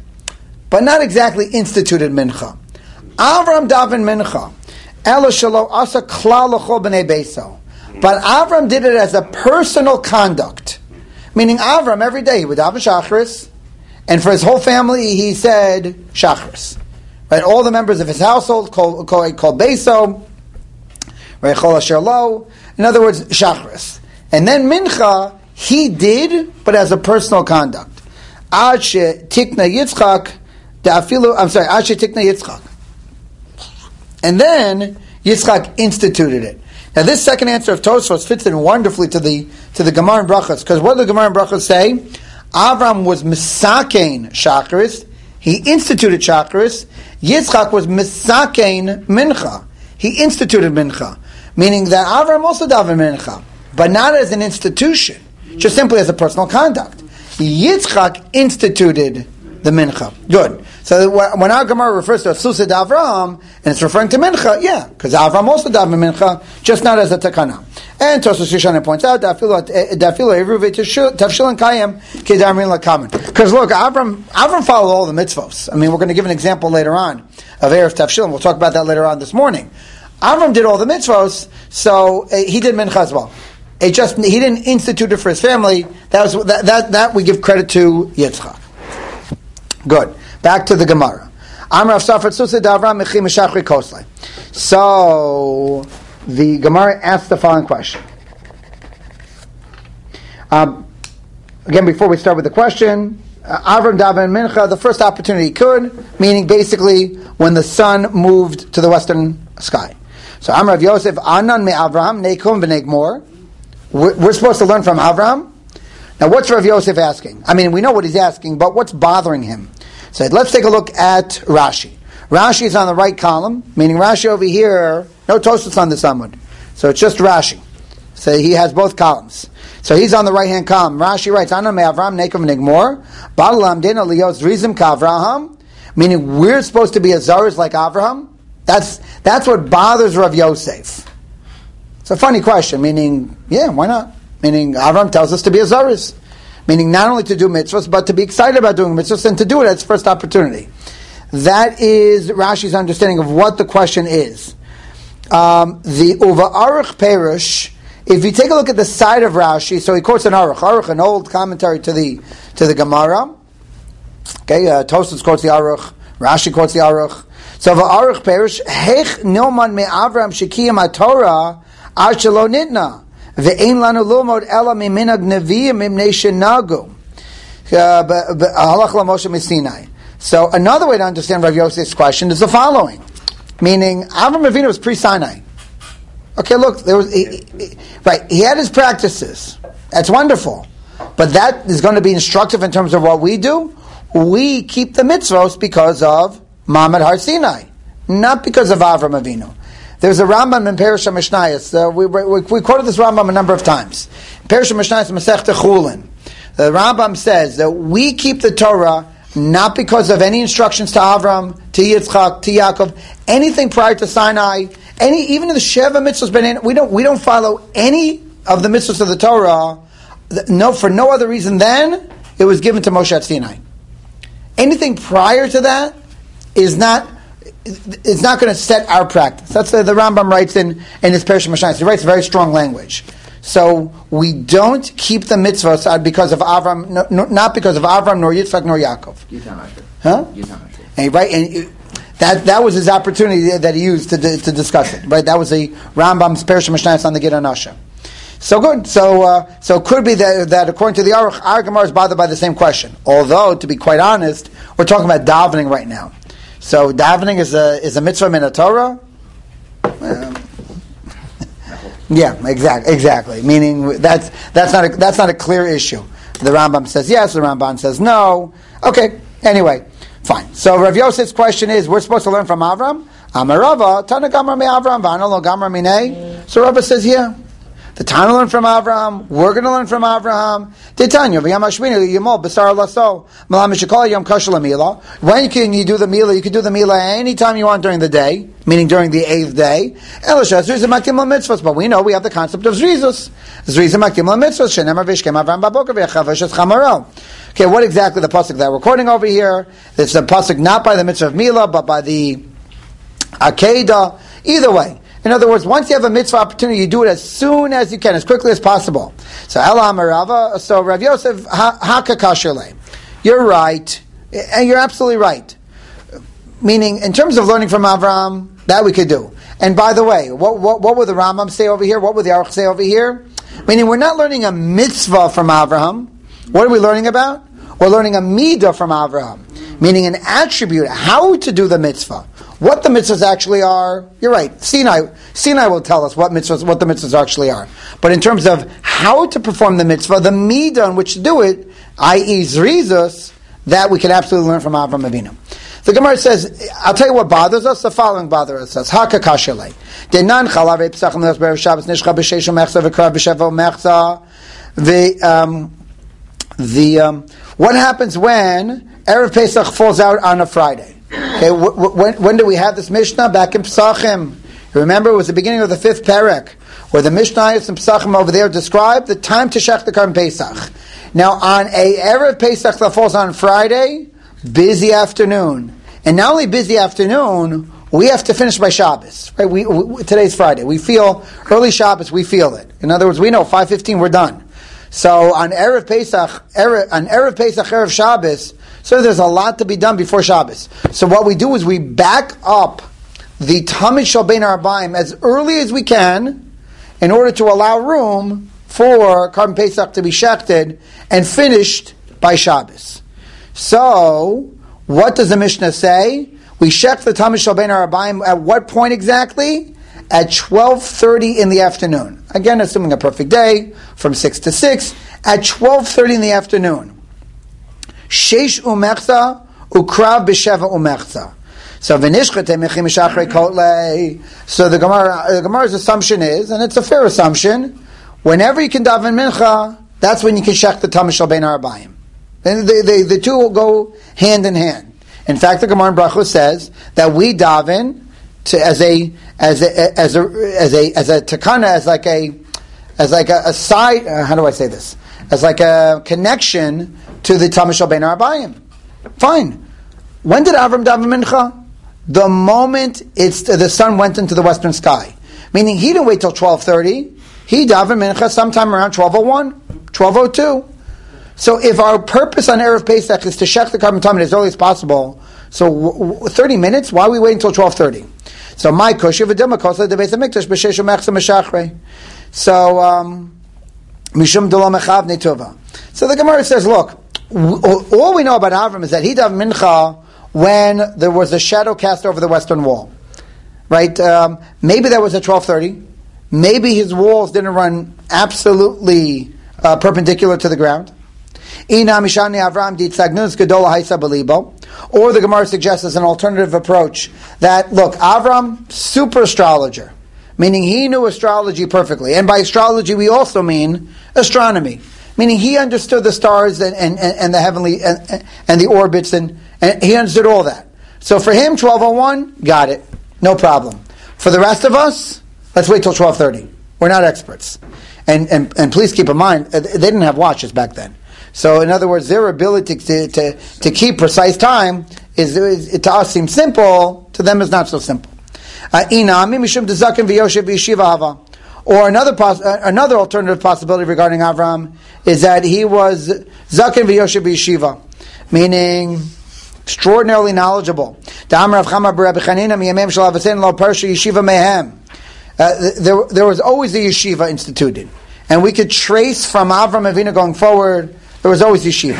Speaker 1: but not exactly instituted mincha. Avram daven mincha. Ela shelo asa klal l'chol b'nei beiso. But Avram did it as a personal conduct. Meaning Avram, every day, he would daven Shacharis, and for his whole family, he said Shacharis. Right? All the members of his household called Beiso, right? Chol asher lo. In other words, Shacharis. And then Mincha, he did, but as a personal conduct. Ad she tikna Yitzchak, Ad she tikna Yitzchak. And then Yitzchak instituted it. Now, this second answer of Tosfos fits in wonderfully to the Gemara in Brachos, because what did the Gemara in Brachos say? Avram was misakein Shacharis. He instituted Shacharis. Yitzchak was misakein Mincha. He instituted Mincha, meaning that Avram also davened Mincha, but not as an institution, just simply as a personal conduct. Yitzchak instituted the Mincha. Good. So when our Gemara refers to a Susa de Avraham, and it's referring to Mincha, yeah, because Avram also davened Mincha, just not as a takana. And Tosfos Yeshanim points out because look, Avram followed all the mitzvos. I mean, we're going to give an example later on of Erev Tavshilin. We'll talk about that later on this morning. Avram did all the mitzvos, so he did Mincha as well. He didn't institute it for his family. That we give credit to Yitzchak. Good. Back to the Gemara. So the Gemara asks the following question. Again, before we start with the question, Avram daven mincha the first opportunity he could, meaning basically when the sun moved to the western sky. So Amar Rav Yosef Anan me Avraham nekum v'negmor. We're supposed to learn from Avraham. Now, what's Rav Yosef asking? I mean, we know what he's asking, but what's bothering him? So let's take a look at Rashi. Rashi is on the right column, meaning Rashi over here, no Tosfos on this Amud. So it's just Rashi. So he has both columns. So he's on the right-hand column. Rashi writes, Ana me Avram nekum v'negmor, ba'alam dina liyos rizim ka'Avraham, meaning we're supposed to be azars like Avraham. That's what bothers Rav Yosef. It's a funny question, meaning, yeah, why not? Meaning Avram tells us to be azars. Meaning not only to do mitzvahs, but to be excited about doing mitzvahs and to do it at its first opportunity. That is Rashi's understanding of what the question is. The Uva Aruch Perush, if you take a look at the side of Rashi, so he quotes an Aruch. Aruch, an old commentary to the Gemara. Okay, Tosfos quotes the Aruch, Rashi quotes the Aruch. So Uva Aruch Perush, Hech Nilman me Avram Shekiyam HaTorah Ad Shelo Nitna. Ve'ein lanu lomod ela miminag neviim imnei shenagu. So another way to understand Rav Yosef's question is the following, meaning Avram Avinu was pre-Sinai. Okay, look, he had his practices. That's wonderful. But that is going to be instructive in terms of what we do. We keep the mitzvos because of Ma'amad Har Sinai, not because of Avram Avinu. There's a Rambam in Perush HaMishnayos. We quoted this Rambam a number of times. Perush HaMishnayos Masechta Chulin. The Rambam says that we keep the Torah not because of any instructions to Avram, to Yitzchak, to Yaakov, anything prior to Sinai, even in the Sheva mitzvahs, we don't follow any of the mitzvahs of the Torah. No, for no other reason than it was given to Moshe at Sinai. Anything prior to that is not going to set our practice. That's the Rambam writes in his Perush HaMishnayos. He writes very strong language. So we don't keep the mitzvahs because of Avram, not because of Avram, nor Yitzchak, nor Yaakov. Huh? And that was his opportunity that he used to discuss it. Right? That was the Rambam's Perush HaMishnayos on the Gid HaNasha. So good. So it could be that according to the Aruch, our Gemara is bothered by the same question. Although, to be quite honest, we're talking about davening right now. So davening is a mitzvah min Torah. Yeah, exactly. Meaning that's not a clear issue. The Rambam says yes. The Ramban says no. Okay. Anyway, fine. So Rav Yosef's question is: we're supposed to learn from Avram. Amarava Tana Gamar me Avram V'Analo Gamar Minei. So Rava says here. The Tana learned from Avraham. We're going to learn from Avraham. Titanya v'yamashmini yimol b'sar laso malam mishakol yom kashel mila. When can you do the mila? You can do the mila anytime you want during the day, meaning during the 8th day. Elisha zriza makim mitzvos, but we know we have the concept of zrizus. Zriza makim mitzvos shenemar v'ishkem Avram baboker v'yachavesh es chamaro. Okay, what exactly the pasuk that we're quoting over here? It's the pasuk not by the mitzvah of mila, but by the akedah. Either way. In other words, once you have a mitzvah opportunity, you do it as soon as you can, as quickly as possible. So, so Rav Yosef, hakakashele. You're right, and you're absolutely right. Meaning, in terms of learning from Avraham, that we could do. And by the way, what would the Rambam say over here? What would the Aruch say over here? Meaning, we're not learning a mitzvah from Avraham. What are we learning about? We're learning a midah from Avraham. Meaning an attribute, how to do the mitzvah. What the mitzvahs actually are, you're right. Sinai will tell us what the mitzvahs actually are. But in terms of how to perform the mitzvah, the midah on which to do it, i.e. zrizus, that we can absolutely learn from Avram Avinu. The Gemara says, I'll tell you what bothers us. The following bothers us. Hakakashale. Denan chalavei p'sachim le'os b'erev Shabbos nishcha b'sheishu mechza v'krav b'shevo mechza. What happens when Erev Pesach falls out on a Friday? Okay, when do we have this Mishnah? Back in Pesachim. Remember, it was the beginning of the 5th parak, where the Mishnah and Pesachim over there describe the time to shech the Karban Pesach. Now, on a Erev Pesach that falls on Friday, busy afternoon. And not only busy afternoon, we have to finish by Shabbos. Right? Today's Friday. We feel, early Shabbos, we feel it. In other words, we know, 5:15, we're done. So on Erev Pesach, Erev Shabbos, so there's a lot to be done before Shabbos. So what we do is we back up the Tamid Shel Bein Arbaim as early as we can in order to allow room for Karban Pesach to be shechted and finished by Shabbos. So, what does the Mishnah say? We shech the Tamid Shel Bein Arbaim at what point exactly? At 12:30 in the afternoon. Again, assuming a perfect day, from 6 to 6, at 12:30 in the afternoon. Sheish umechza, ukrav b'sheva umechza. So v'nishchate mechim shachrei kotlei. So the Gemara's assumption is, and it's a fair assumption, whenever you can daven mincha, that's when you can shech the Tamid Shel Bein Arbaim. And the two will go hand in hand. In fact, the Gemara in Brachos says that we daven as a takana, as like a side. How do I say this? As like a connection to the Tamid Shel Bein Arbaim. Fine. When did Avram daven mincha? The moment the sun went into the western sky. Meaning he didn't wait till 12:30. He davened mincha sometime around 12:01, 12:02. So if our purpose on Erev Pesach is to shech the Karban Tamid as early as possible, so 30 minutes, why are we waiting until 12:30? So my kosher v'dilma kosher the Beis Hamikdash b'sheshu mechza meshachrei. So mishum d'lo mechav netuva. So the Gemara says, look, all we know about Avram is that he davened mincha when there was a shadow cast over the western wall. Right? Maybe that was at 12:30. Maybe his walls didn't run absolutely perpendicular to the ground. Or the Gemara suggests as an alternative approach that, look, Avram, super astrologer, meaning he knew astrology perfectly. And by astrology we also mean astronomy, meaning he understood the stars and the heavenly and the orbits and he understood all that. So for him, 12:01, got it. No problem. For the rest of us, let's wait till 12:30. We're not experts. And please keep in mind, they didn't have watches back then. So in other words, their ability to keep precise time is to us seems simple, to them is not so simple. Or another alternative possibility regarding Avram is that he was Zaken v'Yoshev b'Yeshiva, meaning extraordinarily knowledgeable. There was always a yeshiva instituted, and we could trace from Avram Avinu going forward. There was always yeshiva.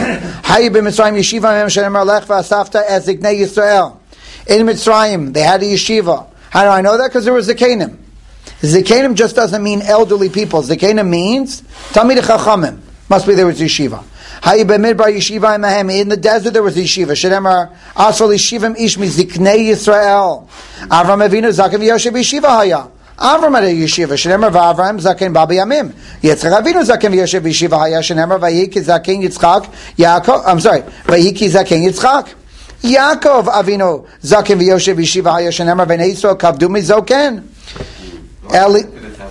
Speaker 1: In Mitzrayim, they had a yeshiva. How do I know that? Because there was Zekanim. Zekanim just doesn't mean elderly people. Zekanim means Talmidei Chachamim. Must be there was yeshiva. In the desert there was yeshiva. Shemar Asal Yeshivim Ish Miziknei Yisrael. Avram Avinu Zaken v'Yoshev b'Yeshiva Haya. Avram had a yeshiva. Shemar v'Avram Zaken Babi Yamim. Yitzchak Avinu Zaken v'Yoshev b'Yeshiva Haya. Shemar v'Yiki Zaken Yitzchak. Yaakov. I'm sorry. V'Yiki Zaken Yitzchak. Yaakov Avinu Zaken v'Yoshev b'Yeshiva Haya. Shemar v'Nei Yisrael Kavdu Mizoken. Eli.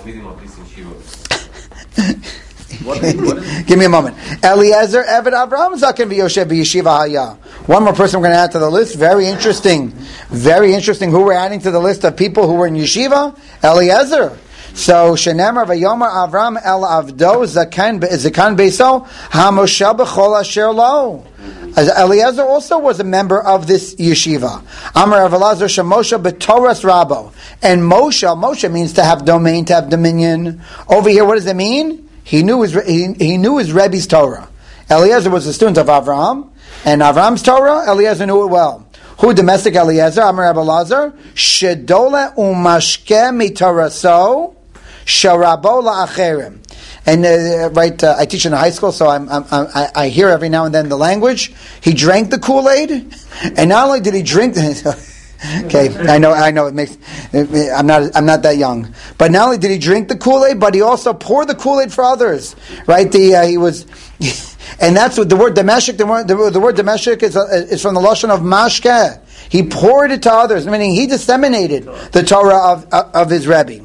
Speaker 1: Give me a moment. Eliezer Eved Avram Zaken v'Yoshev b'Yeshiva Haya. One more person we're going to add to the list. Very interesting. Very interesting. Who we're adding to the list of people who were in yeshiva? Eliezer. So Shenemar v'Yomer Avram El Avdo Zaken Beiso HaMoshel B'Chol Asher Lo. Eliezer also was a member of this yeshiva. Amar Eliezer Shemoshe B'Toras Rabo. And Moshe means to have domain, to have dominion. Over here, what does it mean? He knew his Rebbe's Torah. Eliezer was a student of Avraham, and Avram's Torah, Eliezer knew it well. Who domestic Eliezer? Amar Rabbi Lazar, Shedole umashke mitoraso, sharabo la'acherim. And I teach in a high school, so I hear every now and then the language. He drank the Kool-Aid, and not only did he drink okay, I know it makes. I'm not that young, but not only did he drink the Kool-Aid, but he also poured the Kool-Aid for others. Right? He was, and that's what the word Dameshik. The word Dameshik is from the lashon of mashke. He poured it to others, meaning he disseminated the Torah of his Rebbe.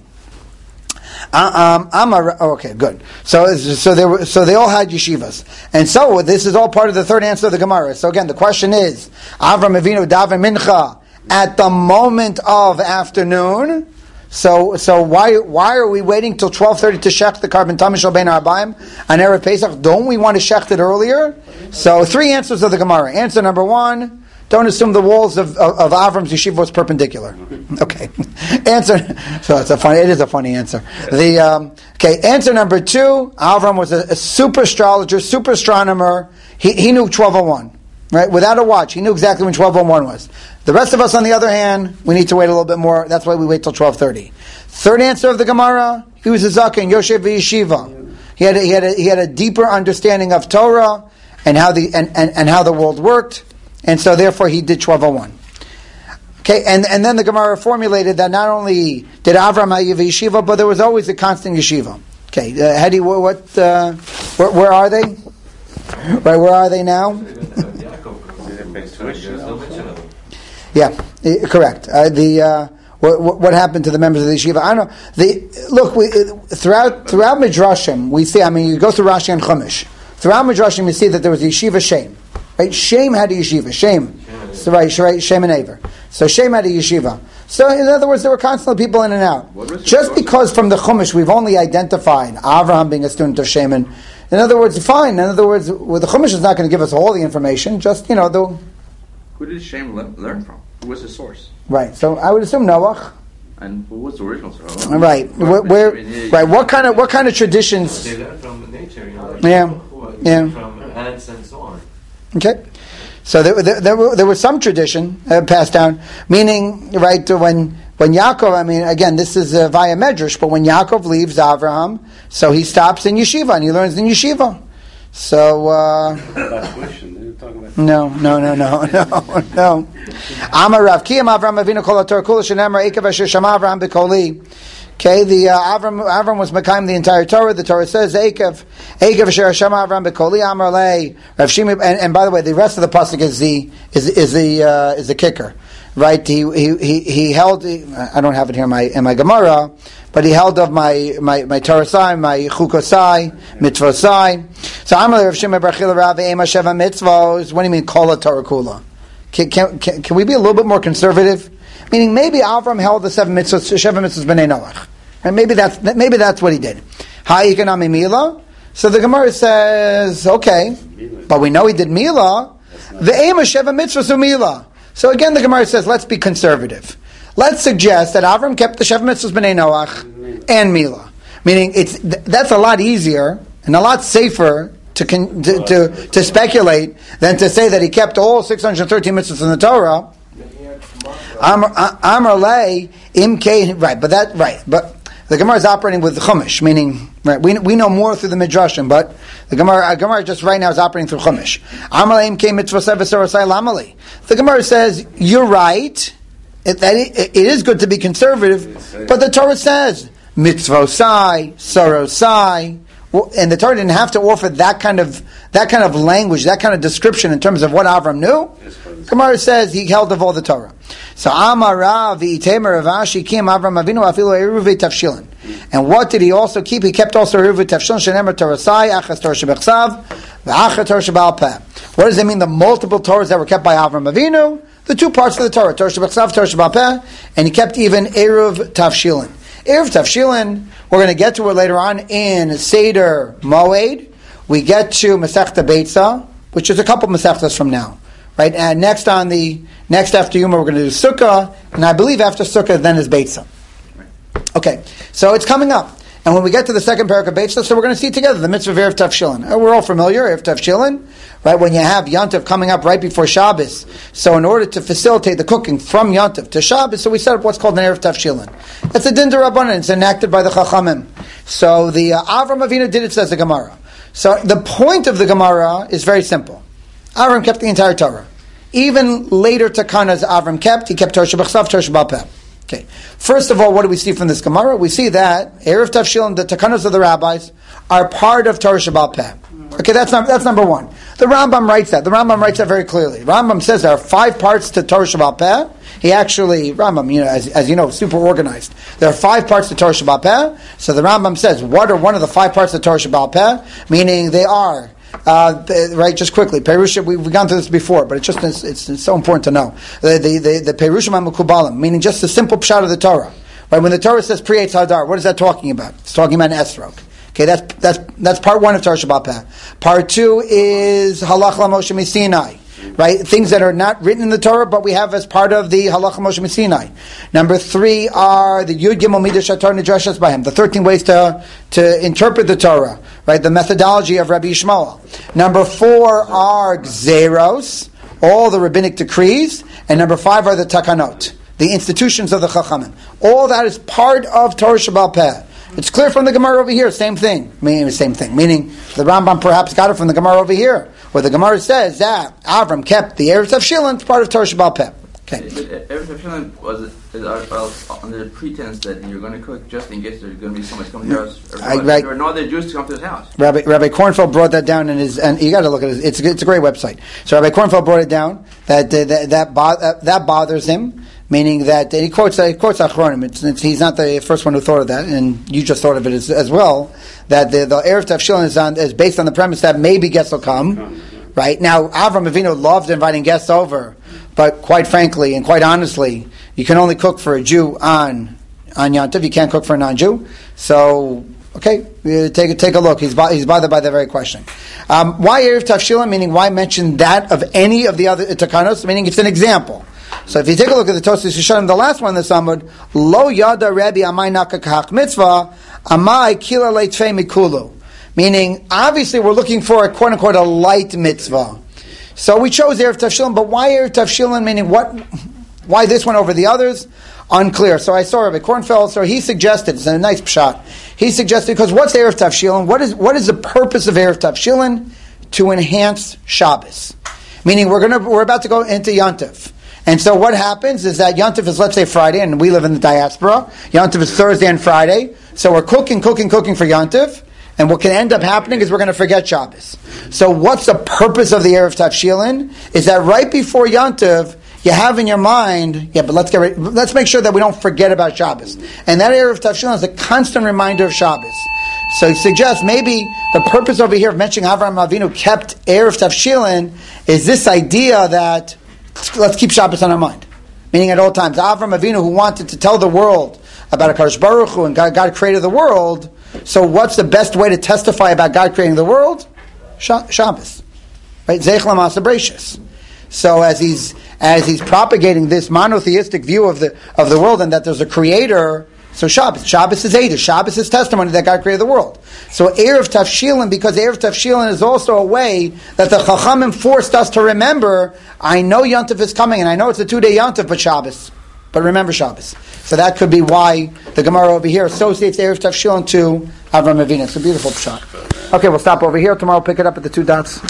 Speaker 1: Okay, good. So they all had yeshivas, and so this is all part of the third answer of the Gemara. So again, the question is: Avram Avinu daven mincha at the moment of afternoon. So why are we waiting till 12:30 to shech the carbon tamishal bein ha'arbaim on Erev Pesach? Don't we want to shech it earlier? So three answers of the Gemara. Answer number one: don't assume the walls of Avram's yeshiva was perpendicular. Okay. Answer. So it is a funny answer. Answer number two: Avram was a super astrologer, super astronomer. He knew 12:01. Right? Without a watch, he knew exactly when 12:01 was. The rest of us, on the other hand, we need to wait a little bit more. That's why we wait till 12:30. Third answer of the Gemara: he was a zaken, Yoshev v'Yeshiva. He had a deeper understanding of Torah and how the world worked, and so therefore he did 12:01. Okay, and then the Gemara formulated that not only did Avram have yeshiva, but there was always a constant yeshiva. Okay, Hedy, where are they? Right, where are they now? Yeah, correct. What happened to the members of the yeshiva? I don't know. Throughout Midrashim, we see. I mean, you go through Rashi and Chumash. Throughout Midrashim, you see that there was a yeshiva Shem. Right, Shem had a yeshiva. Shem, right, Shem and Aver. So Shem had a yeshiva. So in other words, there were constantly people in and out. Just because from the Chumash we've only identified Avraham being a student of Shem, and in other words, fine. In other words, well, the Chumash is not going to give us all the information. Just
Speaker 2: Who did Shem learn from? Who was his source?
Speaker 1: Right. So I would assume Noach.
Speaker 2: And who was the original source?
Speaker 1: Right. Right. What kind of traditions?
Speaker 5: They learn from nature.
Speaker 1: Yeah.
Speaker 5: From ants and so on.
Speaker 1: Okay, so there was some tradition passed down, meaning right when Yaakov. I mean, again, this is via Medrash, but when Yaakov leaves Avraham, so he stops in yeshiva and he learns in yeshiva. So no. Amar Rav Kiyam Avram Avinu Kol HaTorah Kula Shenemar Eikav Asher Shama Avraham B'Koli. Okay, the Avram was Mekayim the entire Torah. The Torah says Eikav Asher Shama Avraham B'Koli Amar Lei Rav Shimi. And by the way, the rest of the pasuk is the kicker, right? He held. I don't have it here in my Gemara, but he held of my Torah, my Chukosai, Mitzvosai. So Amar Rav Shimi Barchil Rav Ema Sheva Mitzvos. What do you mean Kol HaTorah Kula? Can we be a little bit more conservative? Meaning maybe Avram held the 7 mitzvahs, Sheva mitzvahs b'nei Noach. And maybe that's what he did. Ha'ikanami Mila. So the Gemara says, okay, but we know he did Mila. The aim of Sheva mitzvahs Mila. So again, the Gemara says, let's be conservative. Let's suggest that Avram kept the Sheva mitzvahs b'nei Noach and Mila. Meaning that's a lot easier and a lot safer to speculate than to say that he kept all 613 mitzvahs in the Torah. Amar lei imke, right, but the Gemara is operating with the Chumash, meaning right. We know more through the Midrashim, but the Gemara just right now is operating through Chumash. Amar lei imke mitzvosai v'sorosai lamali. The Gemara says you're right. It is good to be conservative, but the Torah says mitzvosai, sorosai. And the Torah didn't have to offer that kind of language, that kind of description in terms of what Avram knew. Gemara says he held of all the Torah. So Amar Rav v'itemer Ravashi kim Avram Avinu afilu eruv tafshilin. And what did he also keep? He kept also eruv tafshilin shenemer Torasai achas Torah shebechsav v'achas Torah shebal peh. What does it mean? The multiple Torahs that were kept by Avram Avinu, the 2 parts of the Torah, Torah shebechsav, Torah shebal peh, and he kept even eruv tafshilin. Eruv tafshilin, we're going to get to it later on in Seder Moed. We get to Masechta Beitza, which is a couple Masechtas from now, right? And next after Yuma, we're going to do Sukkah, and I believe after Sukkah then is Beitza. Okay, so it's coming up. And when we get to the second parak of Beitza, so we're going to see together the mitzvah of Erev Tavshilin. We're all familiar, Erev Tavshilin, right? When you have Yontif coming up right before Shabbos. So in order to facilitate the cooking from Yontif to Shabbos, so we set up what's called an Erev Tavshilin. That's a din d'Rabbanan. It's enacted by the Chachamim. So the Avram Avinu did it, says the Gemara. So the point of the Gemara is very simple. Avram kept the entire Torah. Even later Takanas Avram kept. He kept Torah Shebechsav, Torah Shebal Peh. Okay. First of all, what do we see from this Gemara? We see that Erev Tavshilin, the Takanos of the rabbis, are part of Torah Shebal Peh. Okay, that's number one. The Rambam writes that. The Rambam writes that very clearly. Rambam says there are 5 parts to Torah Shebal Peh. He actually, Rambam, as you know, super organized. There are 5 parts to Torah Shebal Peh. So the Rambam says, what are one of the 5 parts of Torah Shebal Peh? Meaning they are, right, just quickly. Perusha, we've gone through this before, but it's so important to know. The Perushim HaMekubalim, meaning just the simple pshat of the Torah. Right, when the Torah says Pri Eitz Hadar, what is that talking about? It's talking about an esrog. Okay, that's part 1 of Torah Shebal Peh. Part 2 is Halach LaMoshe Misinai. Right, things that are not written in the Torah, but we have as part of the Halach Moshe Misinai. Number 3 are the Yud Gimel Midrash Torah Nidrashas by him, the 13 ways to interpret the Torah. Right, the methodology of Rabbi Yishmael. Number 4 are Gzeros, all the rabbinic decrees, and number 5 are the Takanot, the institutions of the Chachamim. All that is part of Torah Shebal Peh. It's clear from the Gemara over here, same thing. Meaning the Rambam perhaps got it from the Gemara over here, where the Gemara says that Avram kept the Erev Tavshilin part of Torah Shebal Peh. Okay.
Speaker 2: Erev Tavshilin was under the pretense that you're going to cook just in case there's going to be someone coming to us. There are no other Jews to come to his house. Rabbi
Speaker 1: Kornfeld brought that down and you got to look at it. It's a great website. So Rabbi Kornfeld brought it down that bothers him. Meaning that he quotes Achronim. He's not the first one who thought of that, and you just thought of it as well. That the Erev Tavshilin is based on the premise that maybe guests will come. Right now, Avram Avinu loved inviting guests over, but quite frankly and quite honestly, you can only cook for a Jew on Yontif. You can't cook for a non-Jew. So, okay, take a look. He's bothered by that very question. Why Erev Tavshilin? Meaning, why mention that of any of the other Takanos? Meaning, it's an example. So if you take a look at the Tosfos Yeshanim, the last one in the Samud, Lo Yada Rebbe Amai Naka Kahach Mitzvah, Amai Kila Leitzvei Mikulu. Meaning, obviously we're looking for a quote-unquote a light mitzvah. So we chose Erev Tavshilin, but why Erev Tavshilin? Meaning what? Why this one over the others? Unclear. So I saw Rabbi Kornfeld, so he suggested, it's a nice pshat, he suggested, because what's Erev Tavshilin? What is the purpose of Erev Tavshilin? To enhance Shabbos. Meaning we're about to go into Yontif. And so what happens is that Yontif is, let's say, Friday, and we live in the diaspora. Yontif is Thursday and Friday. So we're cooking for Yontif. And what can end up happening is we're going to forget Shabbos. So what's the purpose of the Erev Tavshilin? Is that right before Yontif, you have in your mind, but let's make sure that we don't forget about Shabbos. And that Erev Tavshilin is a constant reminder of Shabbos. So he suggests maybe the purpose over here of mentioning Avraham Avinu kept Erev Tavshilin is this idea that let's keep Shabbos on our mind. Meaning at all times, Avraham Avinu, who wanted to tell the world about HaKadosh Baruch Hu and God created the world, so what's the best way to testify about God creating the world? Shabbos. Right? Zeich L'Maaseh Bereishis. So as he's propagating this monotheistic view of the world and that there's a creator, so Shabbos is Eidah. Shabbos is testimony that God created the world. So Erev Tavshilin, because Erev Tavshilin is also a way that the Chachamim forced us to remember, I know Yontif is coming, and I know it's a 2-day Yontif, but Shabbos. But remember Shabbos. So that could be why the Gemara over here associates Erev Tavshilin to Avraham Avinu. It's a beautiful shot. Okay, we'll stop over here. Tomorrow we'll pick it up at the 2 dots.